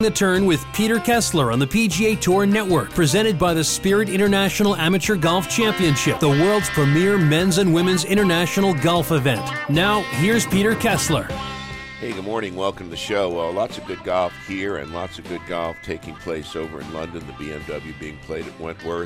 The Turn with Peter Kessler on the PGA Tour Network, presented by the Spirit International Amateur Golf Championship, the world's premier men's and women's international golf event. Now, here's Peter Kessler. Hey, good morning. Welcome to the show. Well, lots of good golf here and lots of good golf taking place over in London. The BMW being played at Wentworth.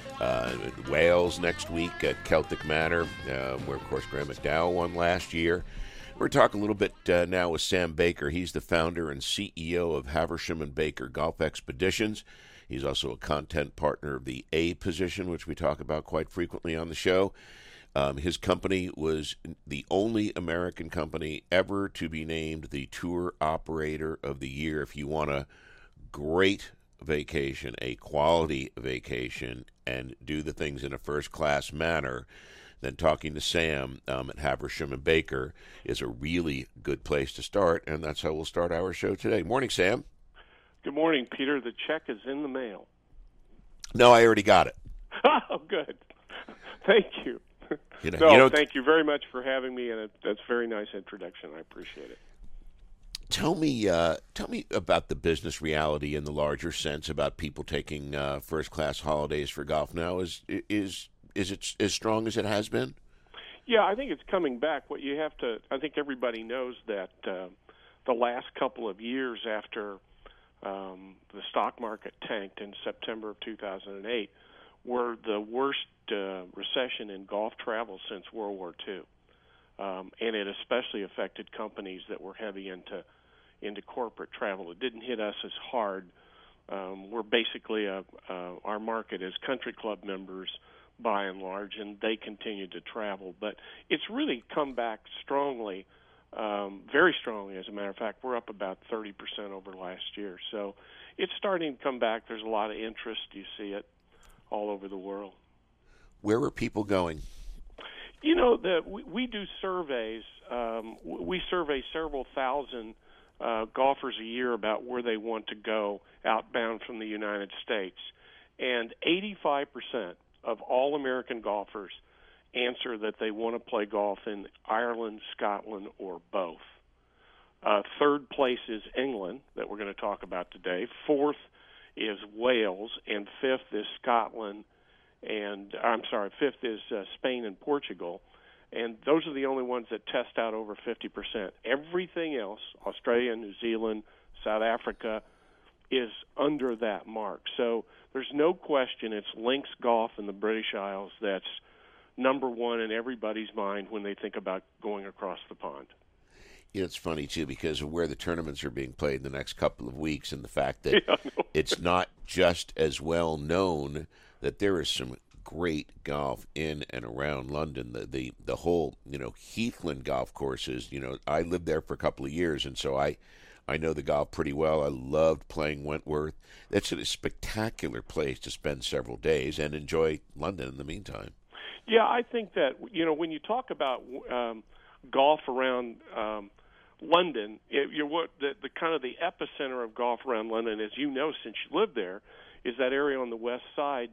Wales next week at Celtic Manor, where, of course, Graham McDowell won last year. We're talking a little bit now with Sam Baker. He's the founder and CEO of Haversham and Baker Golf Expeditions. He's also a content partner of the A Position, which we talk about quite frequently on the show. His company was the only American company ever to be named the Tour Operator of the Year. If you want a great vacation, a quality vacation, and do the things in a first-class manner, then talking to Sam at Haversham and Baker is a really good place to start, and that's how we'll start our show today. Morning, Sam. Good morning, Peter. The check is in the mail. No, I already got it. Oh, good. Thank you. Thank you very much for having me, and that's a very nice introduction. I appreciate it. Tell me about the business reality in the larger sense about people taking first-class holidays for golf now. Is it as strong as it has been? Yeah, I think it's coming back. I think everybody knows that the last couple of years after the stock market tanked in September of 2008 were the worst recession in golf travel since World War II. And it especially affected companies that were heavy into corporate travel. It didn't hit us as hard. We're basically our market is country club members by and large, and they continue to travel. But it's really come back strongly, very strongly, as a matter of fact. We're up about 30% over last year. So it's starting to come back. There's a lot of interest. You see it all over the world. Where are people going? You know, we do surveys. We survey several thousand golfers a year about where they want to go outbound from the United States. And 85% of all American golfers answer that they want to play golf in Ireland, Scotland, or both. Third place is England, that we're going to talk about today. Fourth is Wales, and fifth is fifth is Spain and Portugal. And those are the only ones that test out over 50%. Everything else, Australia, New Zealand, South Africa, is under that mark. So there's no question it's links golf in the British Isles that's number one in everybody's mind when they think about going across the pond. You know, it's funny, too, because of where the tournaments are being played in the next couple of weeks and the fact that it's not just as well known that there is some great golf in and around London. The whole, Heathland golf courses, I lived there for a couple of years, and so I know the golf pretty well. I loved playing Wentworth. That's a spectacular place to spend several days and enjoy London in the meantime. Yeah, I think that, when you talk about golf around London, the kind of the epicenter of golf around London, as you know since you live there, is that area on the west side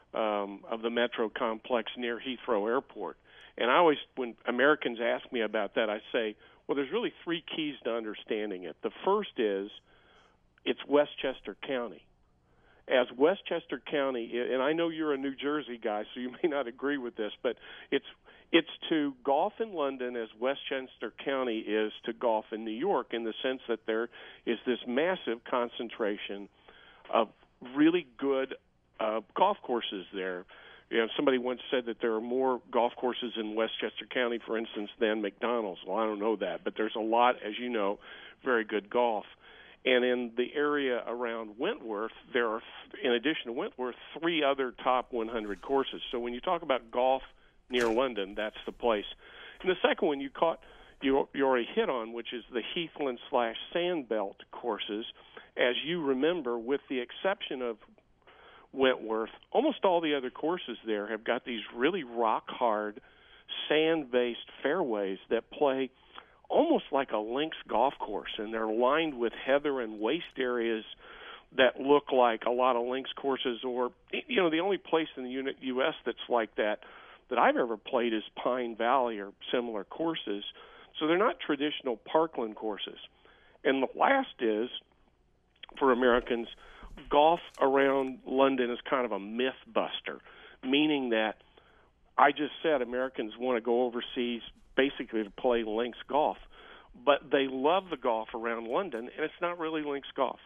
of the metro complex near Heathrow Airport. And I always, when Americans ask me about that, I say, well, there's really three keys to understanding it. The first is it's Westchester County. As Westchester County, and I know you're a New Jersey guy, so you may not agree with this, but it's to golf in London as Westchester County is to golf in New York, in the sense that there is this massive concentration of really good golf courses there. Somebody once said that there are more golf courses in Westchester County, for instance, than McDonald's. Well, I don't know that, but there's a lot, as you know, very good golf. And in the area around Wentworth, there are, in addition to Wentworth, 3 other top 100 courses. So when you talk about golf near London, that's the place. And the second one you already hit on, which is the Heathland/Sandbelt courses. As you remember, with the exception of Wentworth, almost all the other courses there have got these really rock-hard, sand-based fairways that play almost like a links golf course, and they're lined with heather and waste areas that look like a lot of links courses. Or, the only place in the U.S. that's like that I've ever played is Pine Valley or similar courses. So they're not traditional parkland courses. And the last is for Americans, golf around London is kind of a myth buster, meaning that I just said Americans want to go overseas basically to play links golf, but they love the golf around London, and it's not really links golf.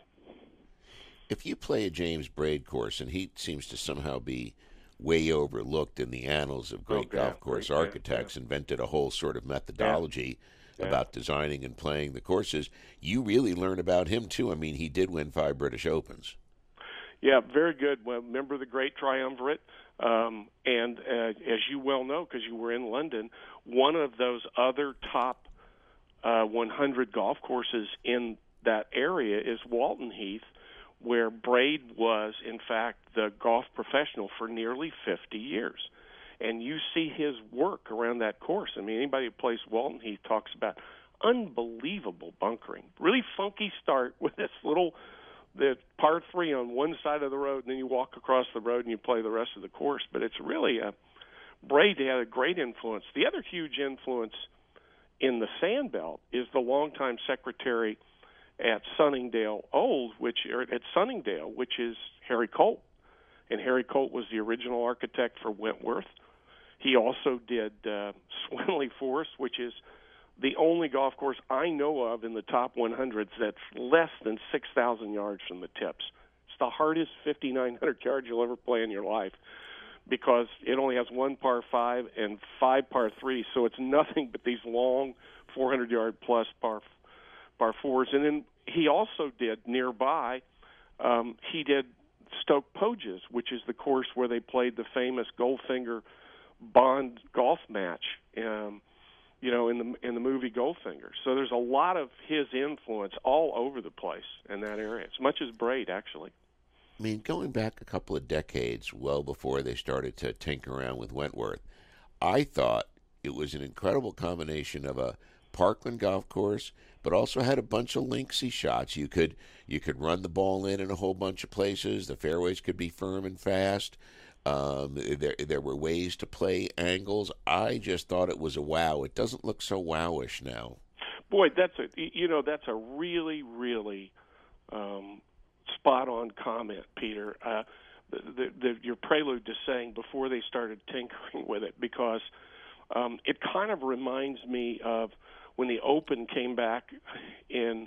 If you play a James Braid course, and he seems to somehow be way overlooked in the annals of great golf course architects, invented a whole sort of methodology about designing and playing the courses, you really learn about him, too. I mean, he did win 5 British Opens. Yeah, very good. Well, remember the Great Triumvirate? And as you well know, because you were in London, one of those other top 100 golf courses in that area is Walton Heath, where Braid was, in fact, the golf professional for nearly 50 years. And you see his work around that course. I mean, anybody who plays Walton Heath talks about unbelievable bunkering. Really funky start with this little the par 3 on one side of the road, and then you walk across the road and you play the rest of the course. But it's really Braid had a great influence. The other huge influence in the Sandbelt is the longtime secretary at Sunningdale which is Harry Colt. And Harry Colt was the original architect for Wentworth. He also did Swinley Forest, which is the only golf course I know of in the top 100s that's less than 6,000 yards from the tips. It's the hardest 5,900 yards you'll ever play in your life because it only has 1 par 5 and 5 par 3, so it's nothing but these long 400-yard plus par 4s. And then he also did nearby, he did Stoke Poges, which is the course where they played the famous Goldfinger Bond golf match, in the movie Goldfinger. So there's a lot of his influence all over the place in that area, as much as Braid, actually. I mean, going back a couple of decades, well before they started to tinker around with Wentworth, I thought it was an incredible combination of a Parkland golf course, but also had a bunch of linksy shots. You could run the ball in a whole bunch of places. The fairways could be firm and fast. There were ways to play angles. I just thought it was a wow. It doesn't look so wowish now. Boy, that's a really, really spot on comment, Peter. Your prelude to saying before they started tinkering with it, because it kind of reminds me of when the Open came back in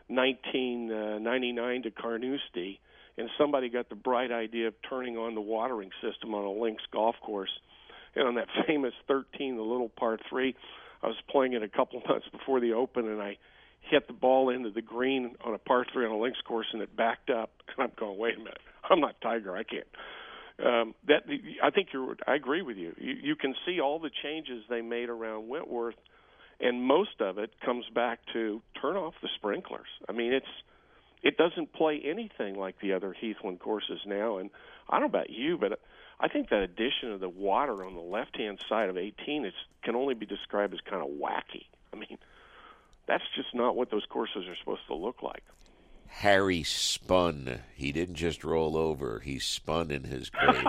1999 to Carnoustie, and somebody got the bright idea of turning on the watering system on a links golf course. And on that famous 13, the little par 3, I was playing it a couple months before the Open, and I hit the ball into the green on a par 3 on a links course, and it backed up. And I'm going, wait a minute, I'm not Tiger, I can't. I agree with you. You can see all the changes they made around Wentworth, and most of it comes back to turn off the sprinklers. I mean, it doesn't play anything like the other Heathland courses now. And I don't know about you, but I think that addition of the water on the left-hand side of 18 can only be described as kind of wacky. I mean, that's just not what those courses are supposed to look like. Harry spun. He didn't just roll over. He spun in his grave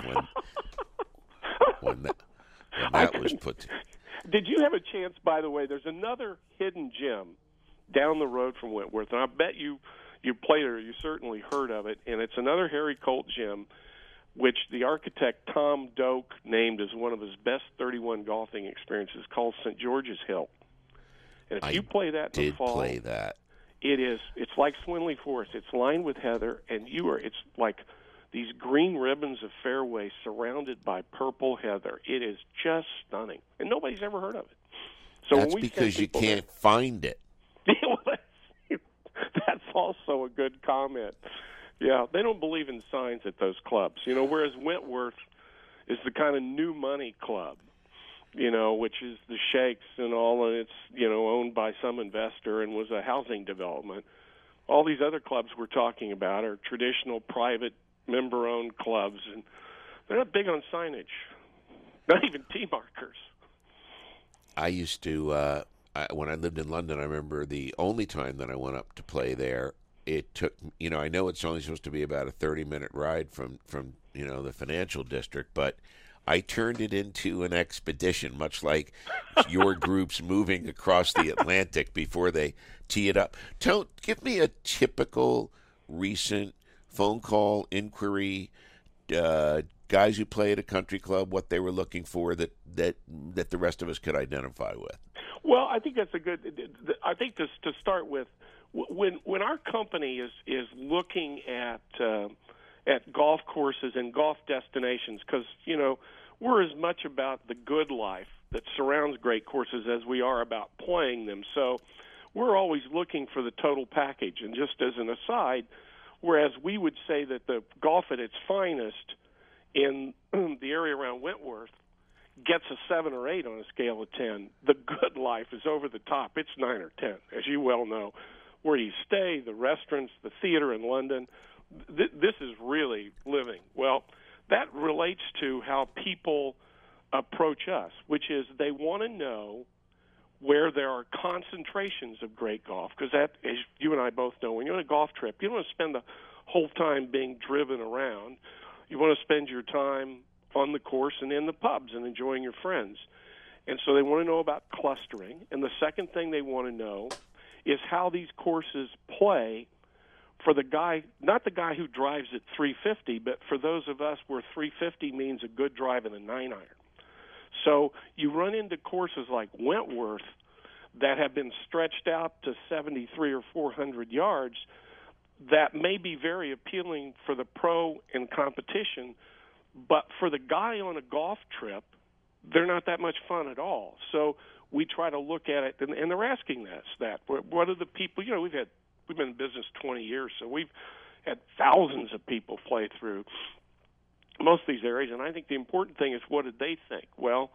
when that was put to... Did you have a chance, by the way, there's another hidden gem down the road from Wentworth, and I bet you played it or you certainly heard of it, and it's another Harry Colt gem, which the architect Tom Doak named as one of his best 31 golfing experiences, called St. George's Hill. And if you play that in the fall, play that. It's like Swinley Forest. It's lined with heather, and it's like these green ribbons of fairway surrounded by purple heather. It is just stunning, and nobody's ever heard of it. So that's because you can't find it. That's also a good comment. Yeah, they don't believe in signs at those clubs, whereas Wentworth is the kind of new money club, which is the sheikhs and all, and it's, owned by some investor and was a housing development. All these other clubs we're talking about are traditional private member-owned clubs, and they're not big on signage, not even tee markers. I used to, when I lived in London, I remember the only time that I went up to play there, it took, I know it's only supposed to be about a 30-minute ride from the financial district, but I turned it into an expedition, much like your groups moving across the Atlantic before they tee it up. Give me a typical recent phone call inquiry, guys who play at a country club, what they were looking for that the rest of us could identify with? Well, I think that's a good. I think to start with, when our company is looking at golf courses and golf destinations, because we're as much about the good life that surrounds great courses as we are about playing them. So we're always looking for the total package. And just as an aside, whereas we would say that the golf at its finest in the area around Wentworth gets a 7 or 8 on a scale of 10, the good life is over the top. It's 9 or 10, as you well know. Where you stay, the restaurants, the theater in London, this is really living. Well, that relates to how people approach us, which is they want to know where there are concentrations of great golf, because that, as you and I both know, when you're on a golf trip, you don't want to spend the whole time being driven around. You want to spend your time on the course and in the pubs and enjoying your friends. And so they want to know about clustering. And the second thing they want to know is how these courses play for the guy, not the guy who drives at 350, but for those of us where 350 means a good drive and a 9-iron. So you run into courses like Wentworth that have been stretched out to 73 or 400 yards that may be very appealing for the pro and competition, but for the guy on a golf trip, they're not that much fun at all. So we try to look at it, and they're asking us that. What are the people, we've been in business 20 years, so we've had thousands of people play through most of these areas, and I think the important thing is what did they think? Well,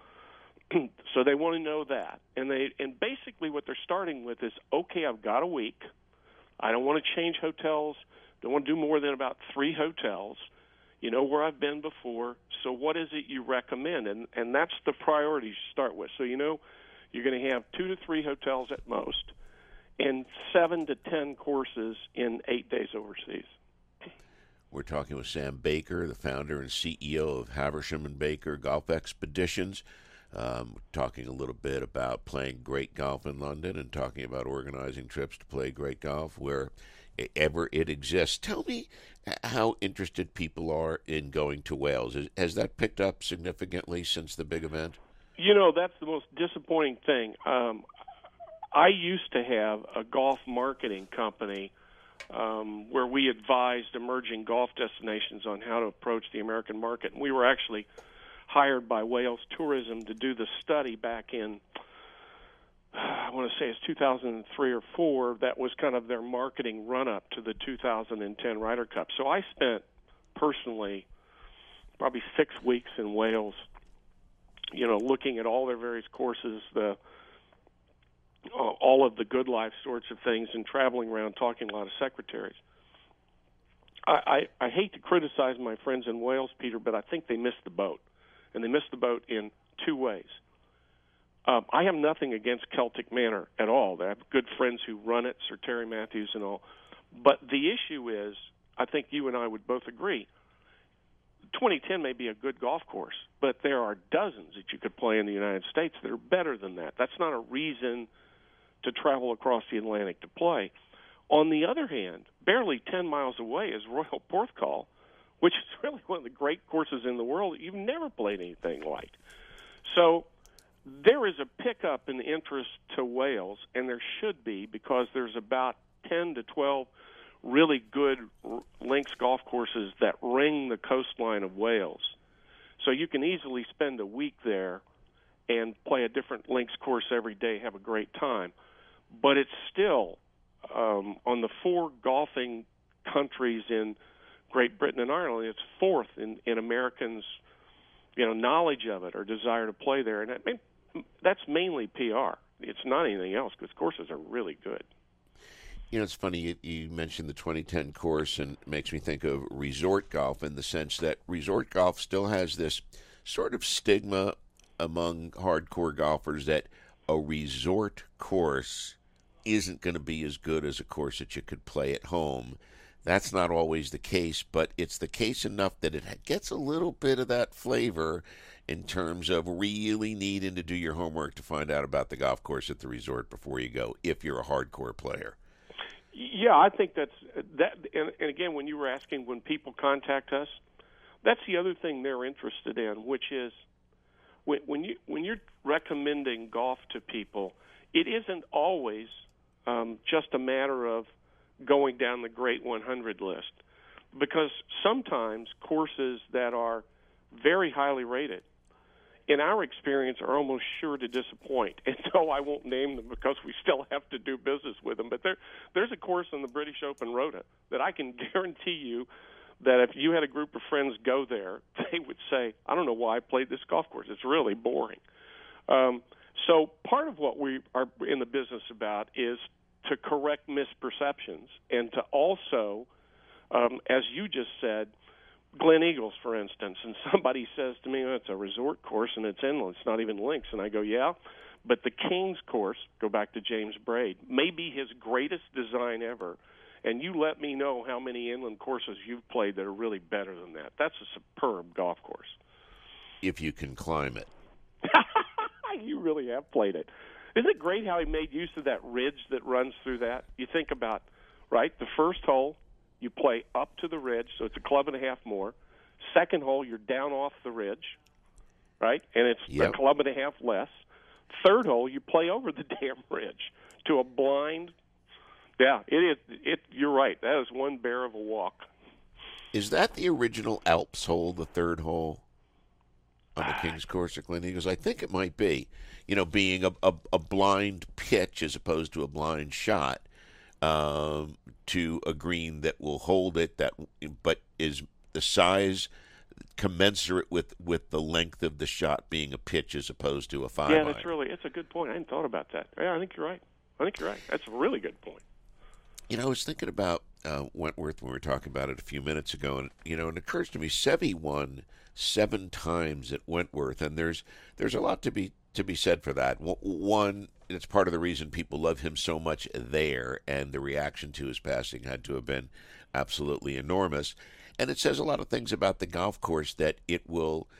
so they want to know that. And basically what they're starting with is, okay, I've got a week. I don't want to change hotels. Don't want to do more than about 3 hotels. You know where I've been before, so what is it you recommend? And that's the priority to start with. So you're going to have 2 to 3 hotels at most and 7 to 10 courses in 8 days overseas. We're talking with Sam Baker, the founder and CEO of Haversham and Baker Golf Expeditions. Talking a little bit about playing great golf in London and talking about organizing trips to play great golf wherever it exists. Tell me how interested people are in going to Wales. Has that picked up significantly since the big event? That's the most disappointing thing. I used to have a golf marketing company where we advised emerging golf destinations on how to approach the American market. And we were actually hired by Wales Tourism to do the study back in, I want to say it's 2003 or 4. That was kind of their marketing run-up to the 2010 Ryder Cup. So I spent personally probably 6 weeks in Wales, looking at all their various courses, all of the good life sorts of things, and traveling around talking to a lot of secretaries. I hate to criticize my friends in Wales, Peter, but I think they missed the boat. And they missed the boat in 2 ways. I have nothing against Celtic Manor at all. I have good friends who run it, Sir Terry Matthews and all. But the issue is, I think you and I would both agree, 2010 may be a good golf course, but there are dozens that you could play in the United States that are better than that. That's not a reason to travel across the Atlantic to play. On the other hand, barely 10 miles away is Royal Porthcawl, which is really one of the great courses in the world that you've never played anything like. So there is a pickup in interest to Wales, and there should be, because there's about 10 to 12 really good links golf courses that ring the coastline of Wales. So you can easily spend a week there and play a different links course every day, have a great time. But it's still, on the 4 golfing countries in Great Britain and Ireland, it's 4th in Americans' knowledge of it or desire to play there. And that's mainly PR. It's not anything else, because courses are really good. It's funny, you mentioned the 2010 course, and it makes me think of resort golf in the sense that resort golf still has this sort of stigma among hardcore golfers that a resort course isn't going to be as good as a course that you could play at home. That's not always the case, but it's the case enough that it gets a little bit of that flavor in terms of really needing to do your homework to find out about the golf course at the resort before you go, if you're a hardcore player. Yeah, I think that's that. And again, when you were asking when people contact us, that's the other thing they're interested in, which is when you're recommending golf to people, it isn't always just a matter of going down the Great 100 list, because sometimes courses that are very highly rated, in our experience, are almost sure to disappoint. And so I won't name them because we still have to do business with them. But there's a course in the British Open Rota that I can guarantee you that if you had a group of friends go there, they would say, I don't know why I played this golf course. It's really boring. So part of what we are in the business about is to correct misperceptions and to also, as you just said, Glen Eagles, for instance, and somebody says to me, it's a resort course and it's inland, it's not even links. And I go, yeah, but the King's course, go back to James Braid, may be his greatest design ever. And you let me know how many inland courses you've played that are really better than that. That's a superb golf course. If you can climb it. You really have played it. Isn't it great how he made use of that ridge that runs through that? You think about, right, the first hole, you play up to the ridge, so it's a club and a half more. Second hole, you're down off the ridge, right, and it's a club and a half less. Third hole, you play over the damn ridge to a blind. Yeah, it is. You're right. That is one bear of a walk. Is that the original Alps hole, the third hole on the King's course at Glen Eagles? I think it might be. You know, being a blind pitch as opposed to a blind shot. To a green that will hold it, but is the size commensurate with the length of the shot being a pitch as opposed to a 5 iron. Yeah, it's a good point. I hadn't thought about that. Yeah, I think you're right. That's a really good point. You know, I was thinking about Wentworth when we were talking about it a few minutes ago, and it occurs to me Seve won 7 times at Wentworth, and there's a lot to be said for that. One, it's part of the reason people love him so much there, and the reaction to his passing had to have been absolutely enormous. And it says a lot of things about the golf course, that it'll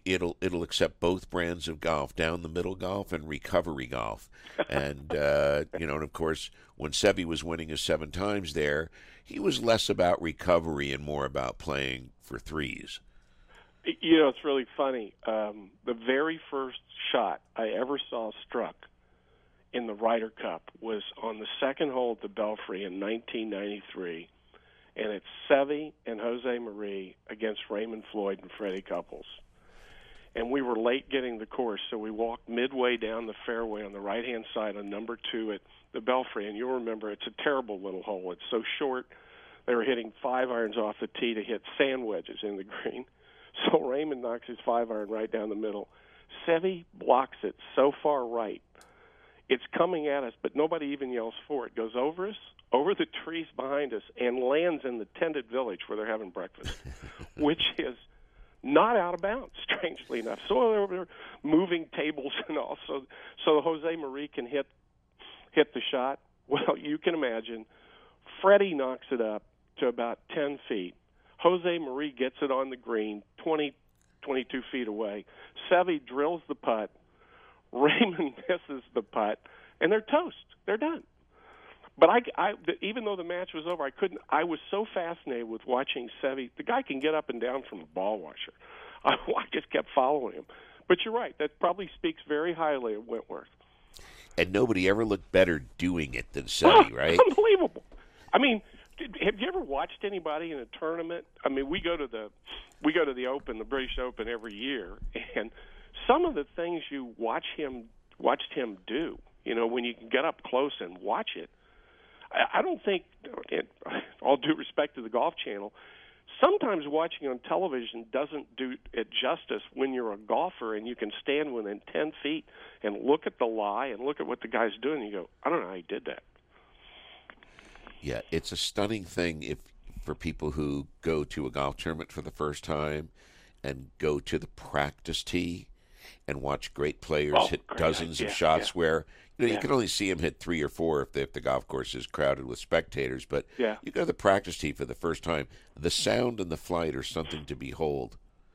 accept both brands of golf, down the middle golf and recovery golf. And and of course, when Seve was winning his 7 times there, he was less about recovery and more about playing for threes. You know, it's really funny. The very first shot I ever saw struck in the Ryder Cup was on the second hole at the Belfry in 1993, and it's Seve and Jose Marie against Raymond Floyd and Freddie Couples. And we were late getting the course, so we walked midway down the fairway on the right-hand side on number 2 at the Belfry. And you'll remember, it's a terrible little hole. It's so short, they were hitting 5 irons off the tee to hit sand wedges in the green. So Raymond knocks his 5 iron right down the middle. Seve blocks it so far right. It's coming at us, but nobody even yells for it. It goes over us, over the trees behind us, and lands in the tented village where they're having breakfast, which is not out of bounds, strangely enough. So they're moving tables and all, so Jose Marie can hit the shot. Well, you can imagine, Freddie knocks it up to about 10 feet. Jose Marie gets it on the green, 20, 22 feet away. Seve drills the putt. Raymond misses the putt, and they're toast. They're done. But even though the match was over, I was so fascinated with watching Seve. The guy can get up and down from a ball washer. I just kept following him. But you're right. That probably speaks very highly of Wentworth. And nobody ever looked better doing it than Seve, right? Unbelievable. I mean, have you ever watched anybody in a tournament? I mean, we go to the Open, the British Open, every year, and some of the things you watched him do, when you can get up close and watch it, I don't think, all due respect to the Golf Channel, sometimes watching on television doesn't do it justice when you're a golfer and you can stand within 10 feet and look at the lie and look at what the guy's doing, and you go, I don't know how he did that. Yeah, it's a stunning thing for people who go to a golf tournament for the first time and go to the practice tee and watch great players hit dozens of shots where you can only see them hit 3 or 4 if the golf course is crowded with spectators. But you go to the practice tee for the first time. The sound and the flight are something to behold.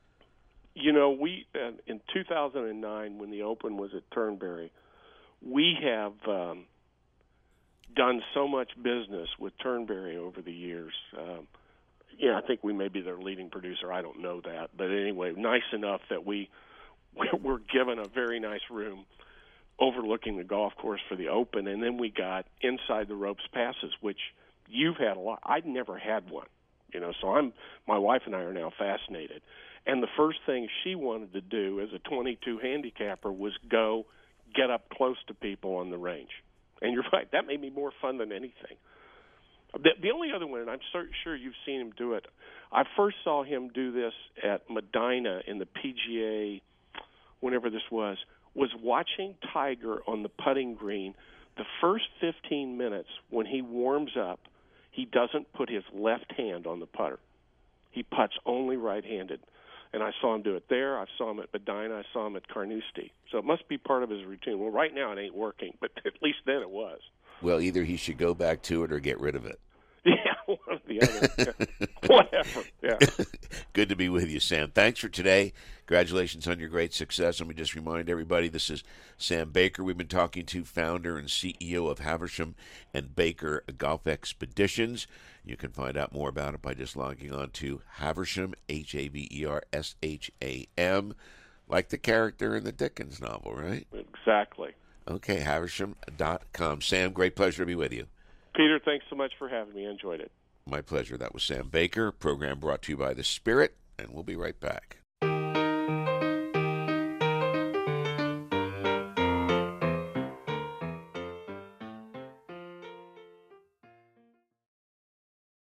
We in 2009 when the Open was at Turnberry, we have done so much business with Turnberry over the years. I think we may be their leading producer. I don't know that. But anyway, nice enough that we were given a very nice room overlooking the golf course for the Open, and then we got inside the ropes passes, which you've had a lot. I'd never had one, so my wife and I are now fascinated. And the first thing she wanted to do as a 22 handicapper was go get up close to people on the range. And you're right, that made me more fun than anything. The only other one, and I'm sure you've seen him do it, I first saw him do this at Medina in the PGA, whenever this was watching Tiger on the putting green. The first 15 minutes when he warms up, he doesn't put his left hand on the putter. He putts only right-handed. And I saw him do it there. I saw him at Medina. I saw him at Carnoustie. So it must be part of his routine. Well, right now it ain't working, but at least then it was. Well, either he should go back to it or get rid of it. Yeah, one or the other. Yeah. Whatever. Yeah. Good to be with you, Sam. Thanks for today. Congratulations on your great success. Let me just remind everybody, this is Sam Baker. We've been talking to founder and CEO of Haversham and Baker Golf Expeditions. You can find out more about it by just logging on to Haversham, Haversham, like the character in the Dickens novel, right? Exactly. Okay, Haversham.com. Sam, great pleasure to be with you. Peter, thanks so much for having me. I enjoyed it. My pleasure. That was Sam Baker, program brought to you by The Spirit, and we'll be right back.